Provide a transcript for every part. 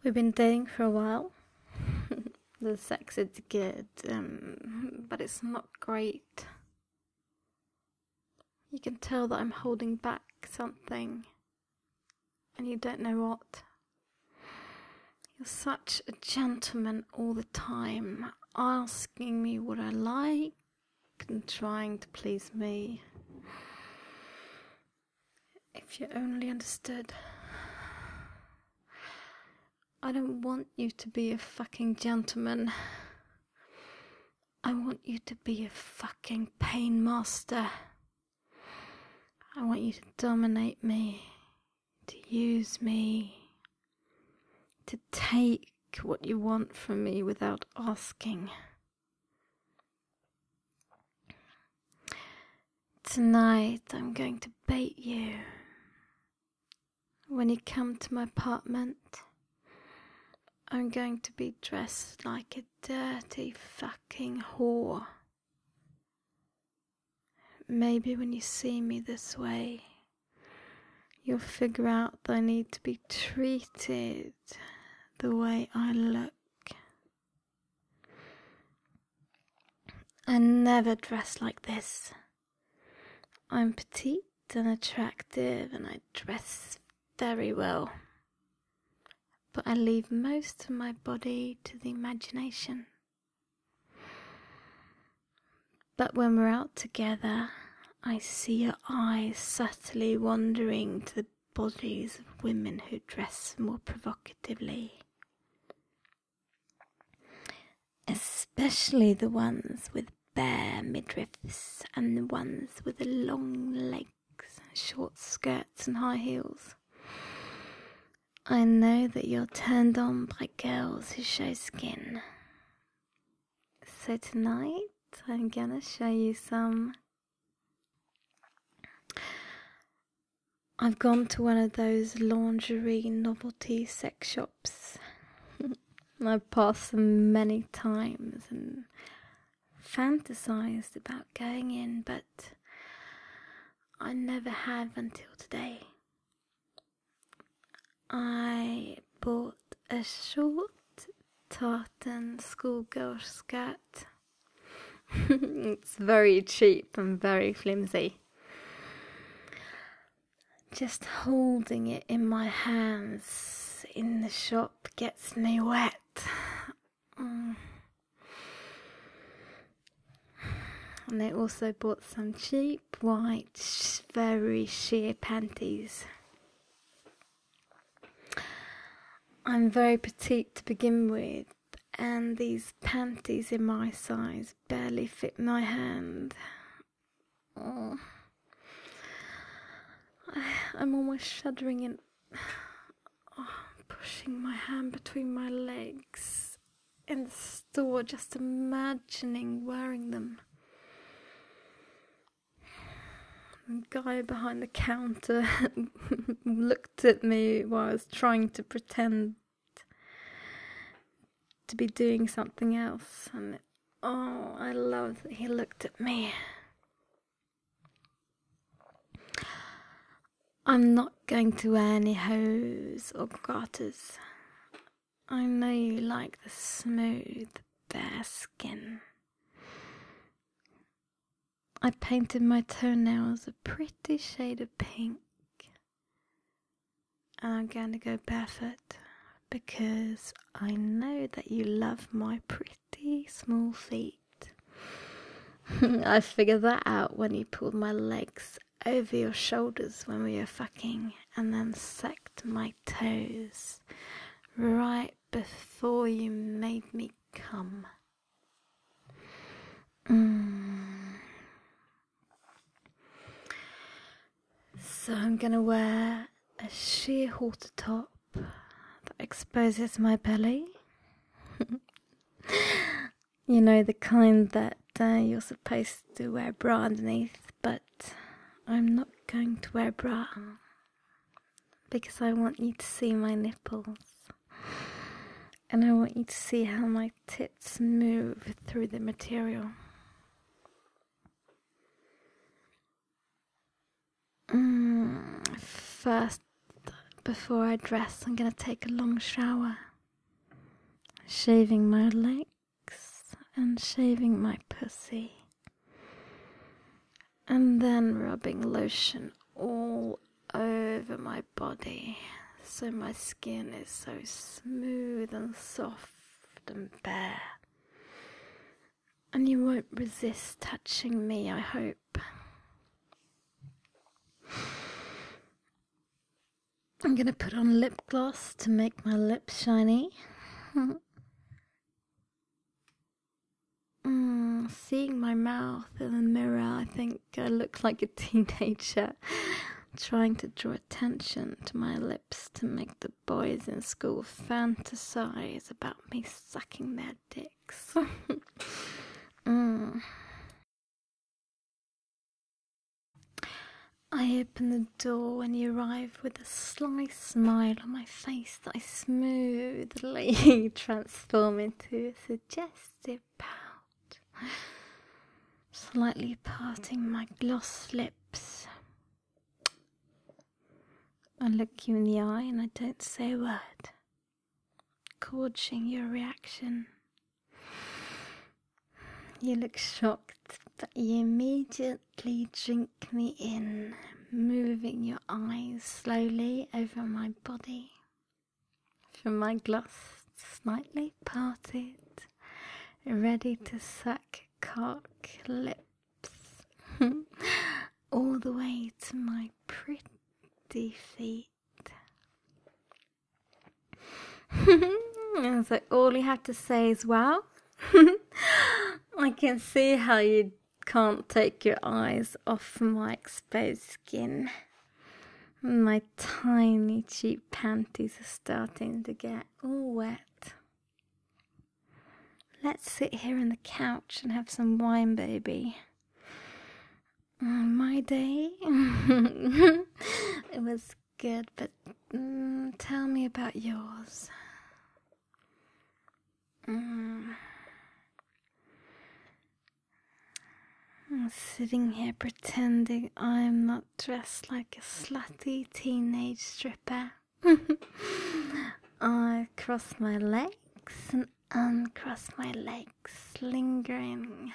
We've been dating for a while. The sex is good, but it's not great. You can tell that I'm holding back something, and you don't know what. You're such a gentleman all the time, asking me what I like and trying to please me. If you only understood. I don't want you to be a fucking gentleman. I want you to be a fucking pain master. I want you to dominate me, to use me, to take what you want from me without asking. Tonight I'm going to bait you. When you come to my apartment, I'm going to be dressed like a dirty fucking whore. Maybe when you see me this way, you'll figure out that I need to be treated the way I look. I never dress like this. I'm petite and attractive and I dress very well. But I leave most of my body to the imagination. But when we're out together, I see your eyes subtly wandering to the bodies of women who dress more provocatively. Especially the ones with bare midriffs and the ones with the long legs, short skirts and high heels. I know that you're turned on by girls who show skin. So tonight, I'm gonna show you some. I've gone to one of those lingerie novelty sex shops. I've passed them many times and fantasized about going in, but I never have until today. I bought a short tartan schoolgirl skirt. It's very cheap and very flimsy. Just holding it in my hands in the shop gets me wet. And I also bought some cheap white, very sheer panties. I'm very petite to begin with, and these panties in my size barely fit my hand. I'm almost shuddering and pushing my hand between my legs in the store, just imagining wearing them. The guy behind the counter looked at me while I was trying to pretend to be doing something else, and I love that he looked at me. I'm not going to wear any hose or garters. I know you like the smooth, bare skin. I painted my toenails a pretty shade of pink. And I'm going to go barefoot because I know that you love my pretty small feet. I figured that out when you pulled my legs over your shoulders when we were fucking and then sucked my toes right before you made me come. So I'm gonna wear a sheer halter top that exposes my belly. You know, the kind that you're supposed to wear a bra underneath, but I'm not going to wear a bra because I want you to see my nipples and I want you to see how my tits move through the material. First, before I dress, I'm going to take a long shower. shaving my legs and shaving my pussy, and then rubbing lotion all over my body so my skin is so smooth and soft and bare. And you won't resist touching me, I hope. I'm gonna put on lip gloss to make my lips shiny. Seeing my mouth in the mirror, I think I look like a teenager trying to draw attention to my lips to make the boys in school fantasize about me sucking their dicks. I open the door when you arrive with a sly smile on my face that I smoothly transform into a suggestive pout, slightly parting my gloss lips. I look you in the eye and I don't say a word, gauging your reaction. You look shocked, but you immediately drink me in, moving your eyes slowly over my body, from my gloss slightly parted, ready to suck cock lips, all the way to my pretty feet. And so all you have to say is wow. I can see how you can't take your eyes off my exposed skin. My tiny cheap panties are starting to get all wet. Let's sit here on the couch and have some wine, baby. My day? It was good, but tell me about yours. I'm sitting here pretending I'm not dressed like a slutty teenage stripper. I cross my legs and uncross my legs, lingering,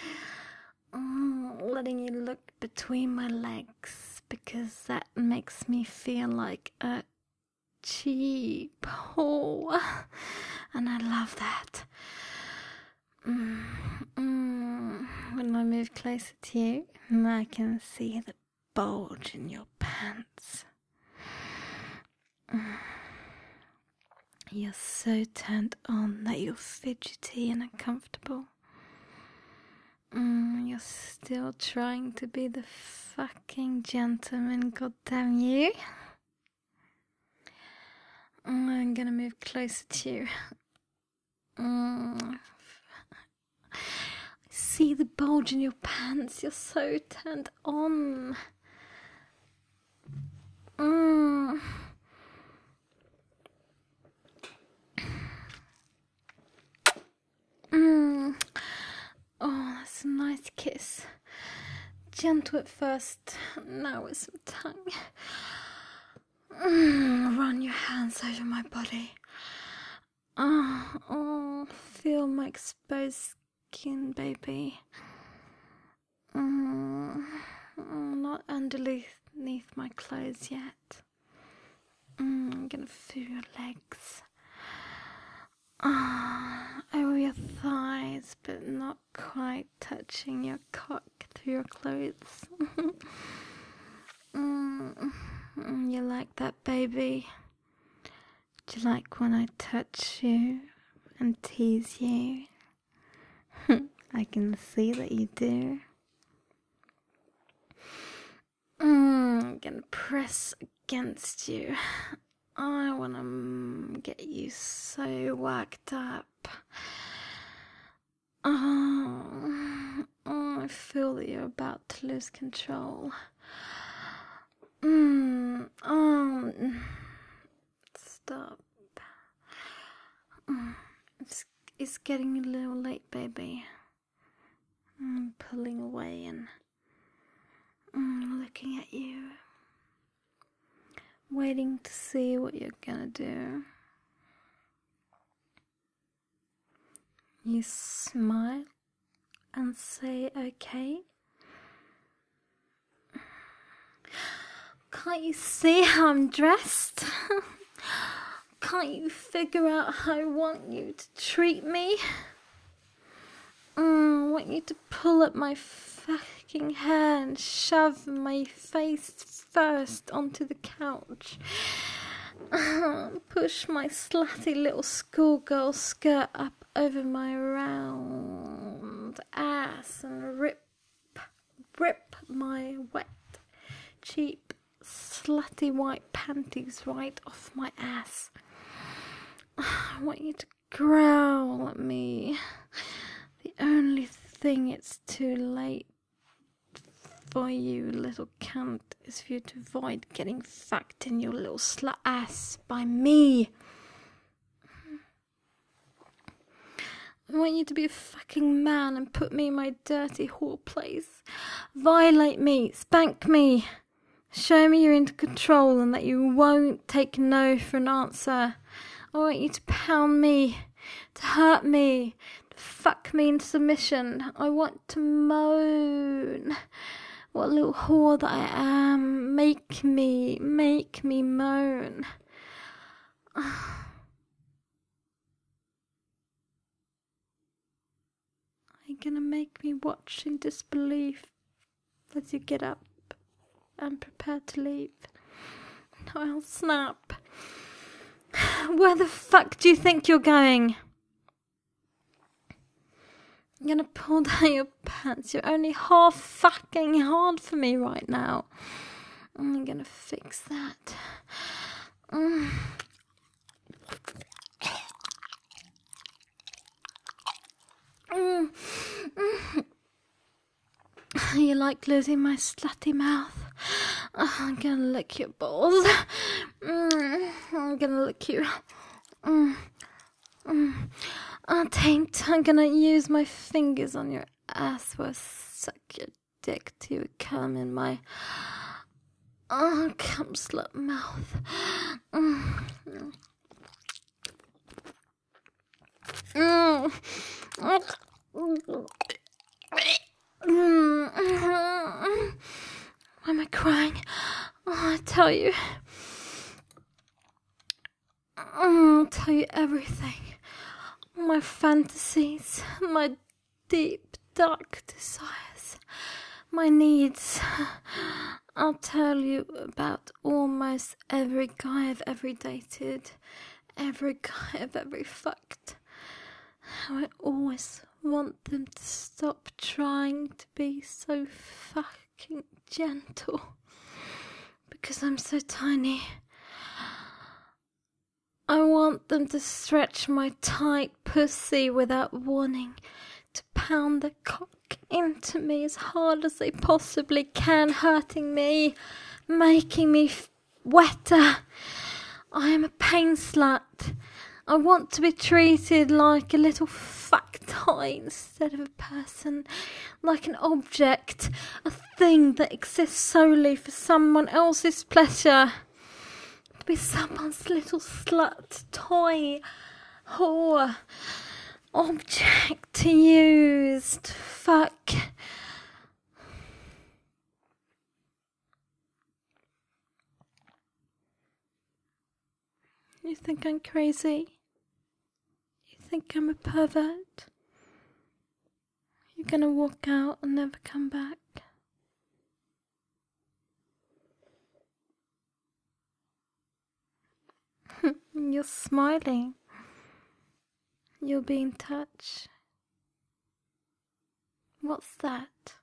letting you look between my legs, because that makes me feel like a cheap whore, and I love that. When I move closer to you, I can see the bulge in your pants. You're so turned on that you're fidgety and uncomfortable. You're still trying to be the fucking gentleman, goddamn you. I'm gonna move closer to you. See the bulge in your pants. You're so turned on. Oh, that's a nice kiss. Gentle at first, now with some tongue. Run your hands over my body. Oh, feel my exposed skin, baby. Not underneath my clothes yet. I'm gonna feel your legs. Over your thighs, but not quite touching your cock through your clothes. You like that, baby? Do you like when I touch you and tease you? I can see that you do. I'm gonna press against you. I wanna get you so worked up. I feel that you're about to lose control. Stop. It's getting a little late, baby. I'm pulling away and looking at you, waiting to see what you're gonna do. You smile and say okay. Can't you see how I'm dressed? Can't you figure out how I want you to treat me? I want you to pull up my fucking hair and shove my face first onto the couch. Push my slutty little schoolgirl skirt up over my round ass and rip my wet, cheap, slutty white panties right off my ass. I want you to growl at me. The only thing it's too late for you, little cunt, is for you to avoid getting fucked in your little slut ass by me. I want you to be a fucking man and put me in my dirty whore place. Violate me, spank me. Show me you're into control and that you won't take no for an answer. I want you to pound me, to hurt me, to fuck me into submission. I want to moan. What little whore that I am. Make me moan. Are you gonna make me watch in disbelief as you get up and prepare to leave? No, I'll snap. Where the fuck do you think you're going? I'm gonna pull down your pants. You're only half fucking hard for me right now. I'm gonna fix that. You like losing my slutty mouth? I'm gonna lick your balls. I'm gonna lick you. Taint. I'm gonna use my fingers on your ass while I suck your dick till you come in my cum slut mouth. Why am I crying? I tell you. I'll tell you everything. My fantasies, my deep, dark desires, my needs. I'll tell you about almost every guy I've ever dated, every guy I've ever fucked. How I always want them to stop trying to be so fucking gentle because I'm so tiny. I want them to stretch my tight pussy without warning, to pound their cock into me as hard as they possibly can, hurting me, making me wetter. I am a pain slut. I want to be treated like a little fuck toy instead of a person, like an object, a thing that exists solely for someone else's pleasure. To be someone's little slut, toy, whore, object to use, to fuck. You think I'm crazy? You think I'm a pervert? You're gonna walk out and never come back? You're smiling. You're being touched. What's that?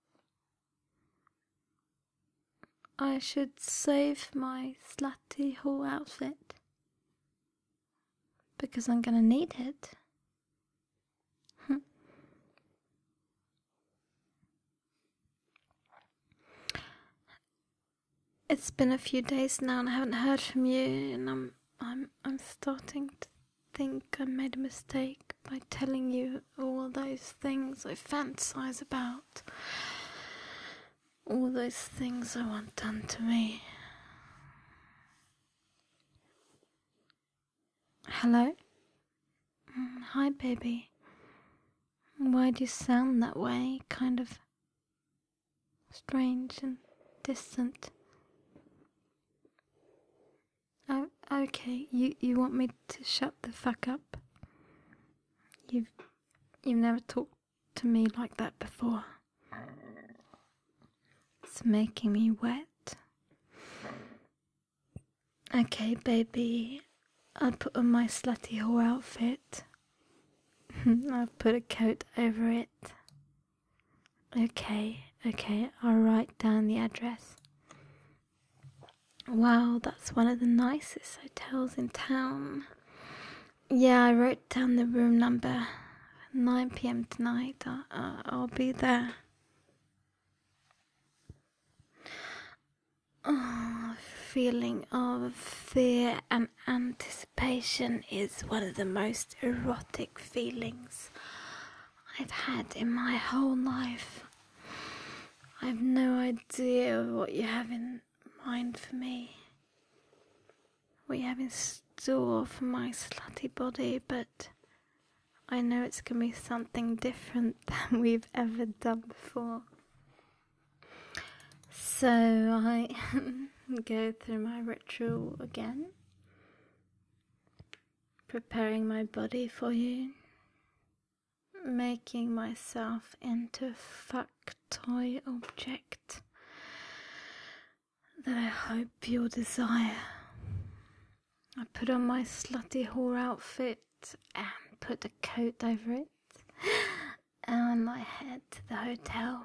I should save my slutty whole outfit because I'm gonna need it. It's been a few days now and I haven't heard from you, and I'm starting to think I made a mistake by telling you all those things I fantasize about. All those things I want done to me. Hello? Hi, baby. Why do you sound that way? Kind of strange and distant. Oh, okay. You want me to shut the fuck up? You've never talked to me like that before. It's making me wet. Okay, baby. I'll put on my slutty whore outfit. I'll put a coat over it. Okay, I'll write down the address. Wow, that's one of the nicest hotels in town. Yeah, I wrote down the room number. 9 p.m. tonight. I'll be there. Oh, feeling of fear and anticipation is one of the most erotic feelings I've had in my whole life. I've no idea what you have in mind for me, what you have in store for my slutty body, but I know it's going to be something different than we've ever done before. So I go through my ritual again, preparing my body for you, making myself into a fuck toy object that I hope you'll desire. I put on my slutty whore outfit and put a coat over it, and I head to the hotel.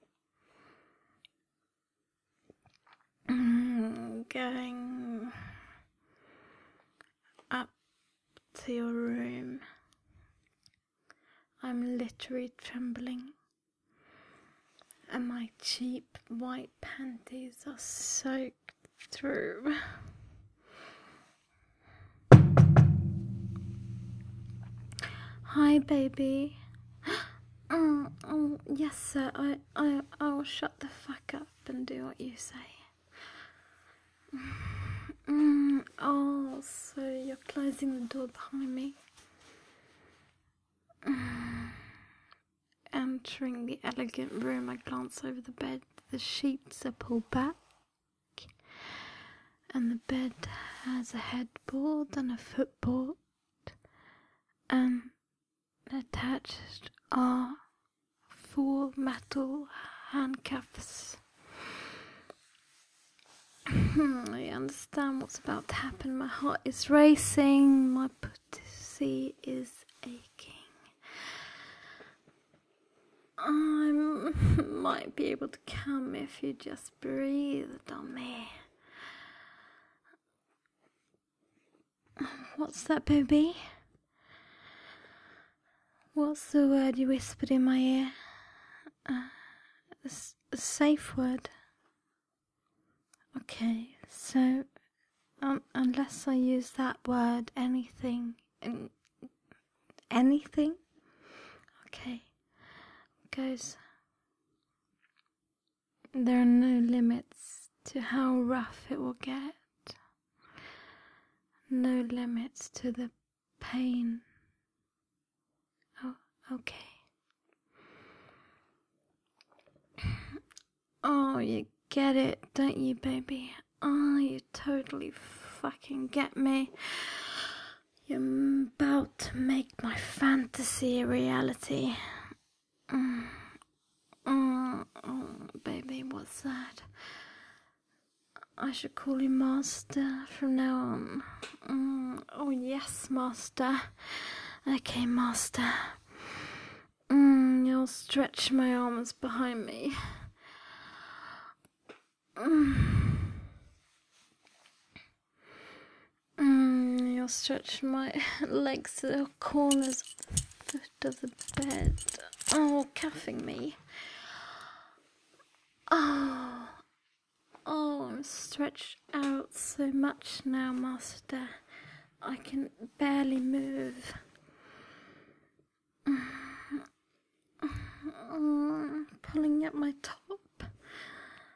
Going up to your room. I'm literally trembling, and my cheap white panties are soaked through. Hi, baby. Oh, yes, sir. I'll shut the fuck up and do what you say. Oh, so you're closing the door behind me. Entering the elegant room, I glance over the bed. The sheets are pulled back, and the bed has a headboard and a footboard, and attached are 4 metal handcuffs. I understand what's about to happen. My heart is racing, my pussy is aching. I might be able to come if you just breathed on me. What's that, baby? What's the word you whispered in my ear? A safe word. Okay, so unless I use that word, anything? Okay, goes. There are no limits to how rough it will get. No limits to the pain. Oh, okay. Oh, you get it, don't you, baby? Oh, you totally fucking get me. You're about to make my fantasy a reality. Oh, baby, what's that? I should call you Master from now on. Oh, yes, Master. Okay, Master. You'll stretch my arms behind me. You'll stretch my legs to the corners of the foot of the bed. Oh, cuffing me. Oh, I'm stretched out so much now, Master. I can barely move. Pulling up my top,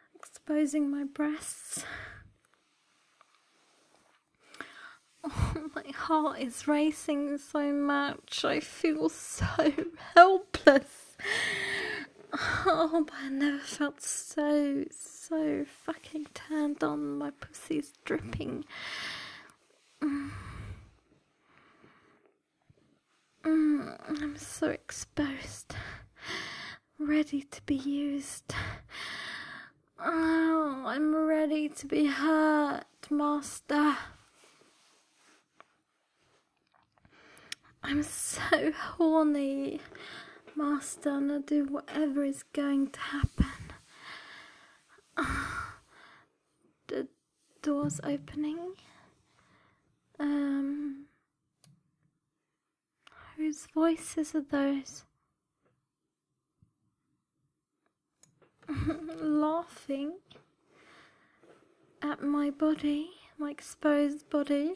exposing my breasts. Oh, My heart is racing so much. I feel so helpless. Oh, but I never felt so fucking turned on. My pussy's dripping. I'm so exposed. Ready to be used. Oh, I'm ready to be hurt, master. I'm so horny, master, and I'll do whatever is going to happen. The door's opening. Whose voices are those? Laughing at my body, my exposed body.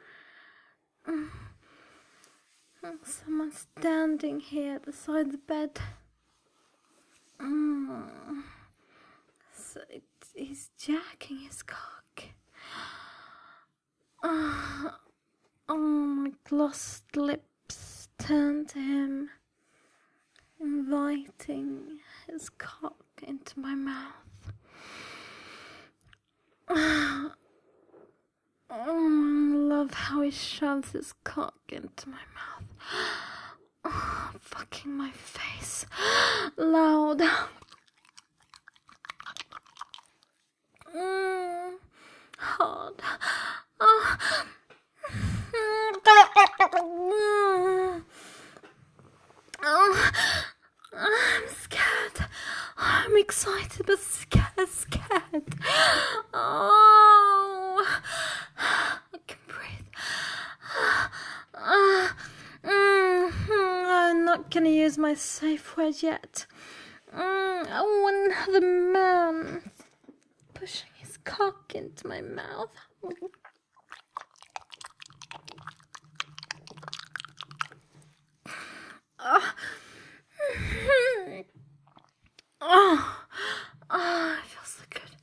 Someone's standing here at the side of the bed. So he's jacking his cock. Oh, my glossed lips turn to him, inviting his cock into my mouth. I love how he shoves his cock into my mouth. Fucking my face loud. Hard. I'm scared. I'm excited but scared. Oh, I can breathe. I'm not gonna use my safe word yet. Another man pushing his cock into my mouth. It feels so good.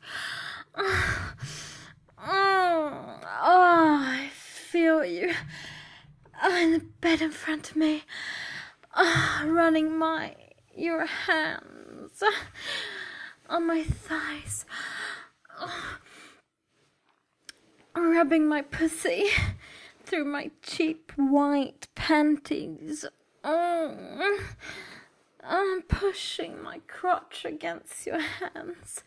I feel you in the bed in front of me, running your hands on my thighs, rubbing my pussy through my cheap white panties. I'm pushing my crotch against your hands.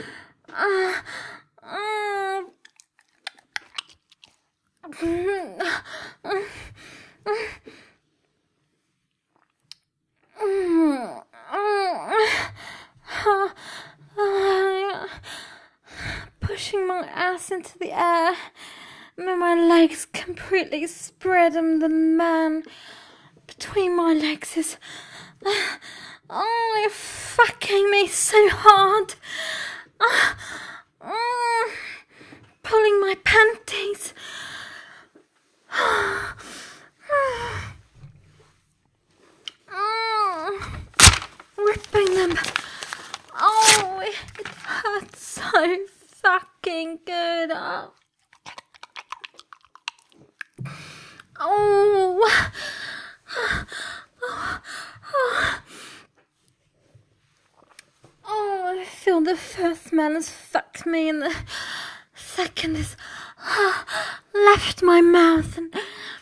Pushing my ass into the air, my legs completely spread, and the man between my legs is you're fucking me so hard. Pulling my panties. Ripping them. Oh, it hurts so fucking good. I feel the first man has fucked me and the second has left my mouth, and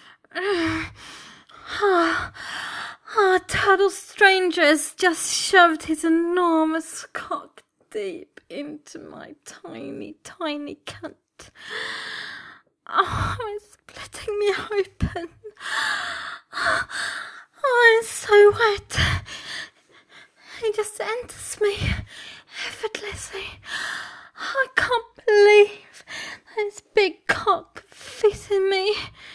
total stranger has just shoved his enormous cock deep into my tiny cunt. It's splitting me open. It's so wet. He just enters me effortlessly. I can't believe that his big cock fit in me.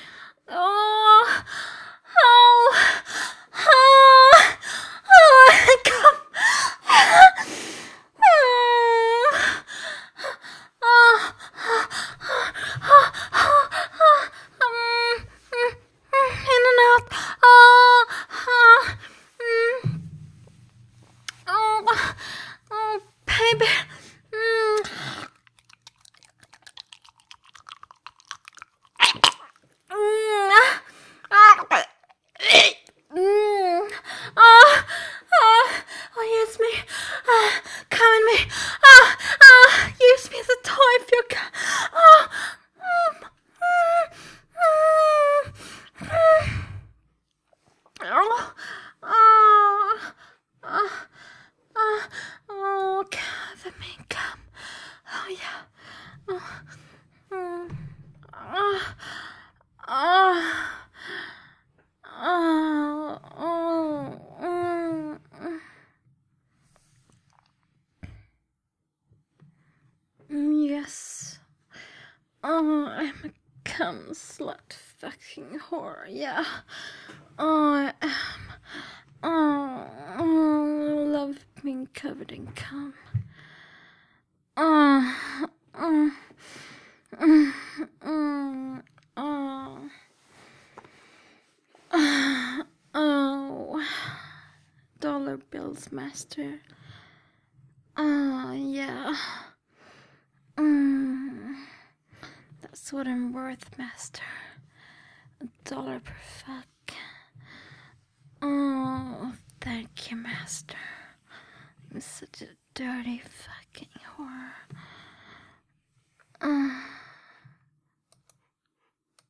Come. In and out. Baby. slut fucking whore, yeah. I am. Oh, love being covered in cum. Oh, dollar bills, master. Oh, yeah. That's what I'm worth, master. $1 per fuck. Oh, thank you, master. I'm such a dirty fucking whore.